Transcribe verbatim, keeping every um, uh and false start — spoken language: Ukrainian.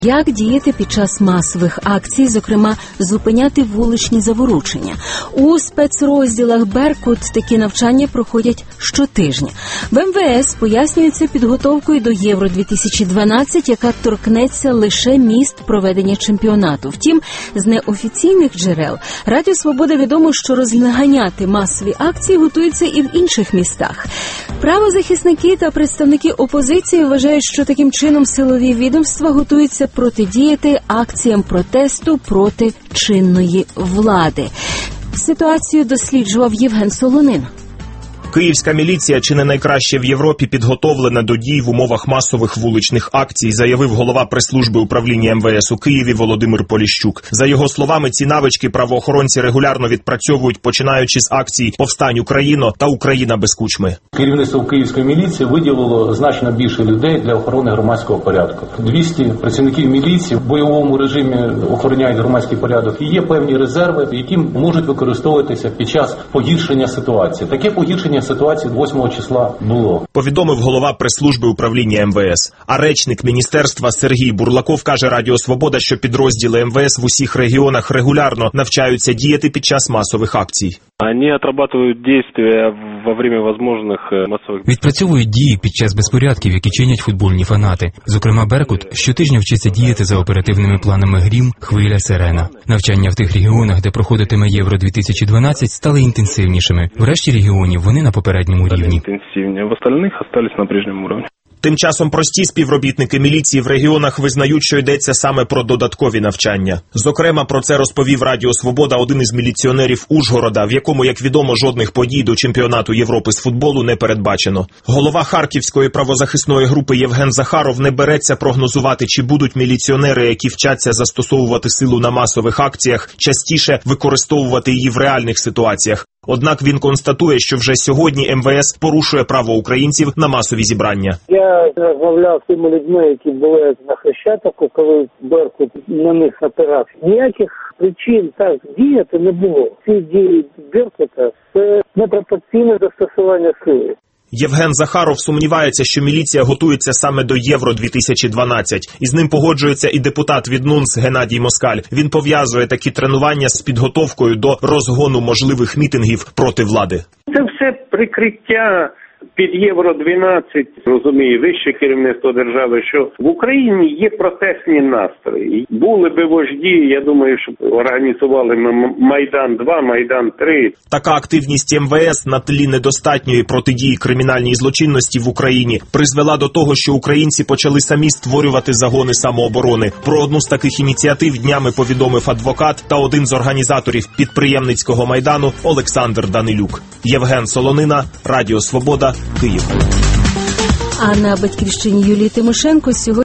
Як діяти під час масових акцій, зокрема, зупиняти вуличні заворушення? У спецрозділах «Беркут» такі навчання проходять щотижня. В ем ве ес пояснюється підготовкою до Євро дві тисячі дванадцять, яка торкнеться лише міст проведення чемпіонату. Втім, з неофіційних джерел Радіо Свобода відомо, що розганяти масові акції готуються і в інших містах. Правозахисники та представники опозиції вважають, що таким чином силові відомства готуються протидіяти акціям протесту проти чинної влади. Ситуацію досліджував Євген Солонин. Київська міліція чи не найкраще в Європі підготовлена до дій в умовах масових вуличних акцій, заявив голова прес-служби управління ем ве ес у Києві Володимир Поліщук. За його словами, ці навички правоохоронці регулярно відпрацьовують, починаючи з акцій «Повстань Україно» та «Україна без кучми». Керівництво Київської міліції виділило значно більше людей для охорони громадського порядку. двісті працівників міліції в бойовому режимі охороняють громадський порядок. І є певні резерви, які можуть використовуватися під час погіршення ситуації. Таке погіршення ситуації восьмого числа було. Повідомив голова прес-служби управління ем ве ес. А речник міністерства Сергій Бурлаков каже Радіо Свобода, що підрозділи ем ве ес в усіх регіонах регулярно навчаються діяти під час масових акцій. Вони отрабатывают действия во время возможных массовых... Відпрацьовують дії під час безпорядків, які чинять футбольні фанати. Зокрема, «Беркут» щотижня вчиться діяти за оперативними планами «Грім», «Хвиля», «Сирена». Навчання в тих регіонах, де проходитиме Євро дві тисячі дванадцять, стали інтенсивнішими. В решті регіонів вони на попередньому рівні. Інтенсивні, в остальних остались на прежньому рівні. Тим часом прості співробітники міліції в регіонах визнають, що йдеться саме про додаткові навчання. Зокрема, про це розповів Радіо Свобода один із міліціонерів Ужгорода, в якому, як відомо, жодних подій до чемпіонату Європи з футболу не передбачено. Голова Харківської правозахисної групи Євген Захаров не береться прогнозувати, чи будуть міліціонери, які вчаться застосовувати силу на масових акціях, частіше використовувати її в реальних ситуаціях. Однак він констатує, що вже сьогодні ем ве ес порушує право українців на масові зібрання. Я розмовляв з тими людьми, які були на Хрещатику, коли «Беркут» на них напирав. Ніяких причин так діяти не було. Ці дії «Беркута» – це непропорційне застосування сили. Євген Захаров сумнівається, що міліція готується саме до Євро дві тисячі дванадцять. І з ним погоджується і депутат від НУНС Геннадій Москаль. Він пов'язує такі тренування з підготовкою до розгону можливих мітингів проти влади. Це все прикриття під Євро дванадцять, розуміє вище керівництво держави, що в Україні є протестні настрої. Були би вожді, я думаю, що організували Майдан два, Майдан три. Така активність ем ве ес на тлі недостатньої протидії кримінальній злочинності в Україні призвела до того, що українці почали самі створювати загони самооборони. Про одну з таких ініціатив днями повідомив адвокат та один з організаторів підприємницького Майдану Олександр Данилюк. Євген Солонина, Радіо Свобода, Київ. А на Батьківщині Юлії Тимошенко сьогодні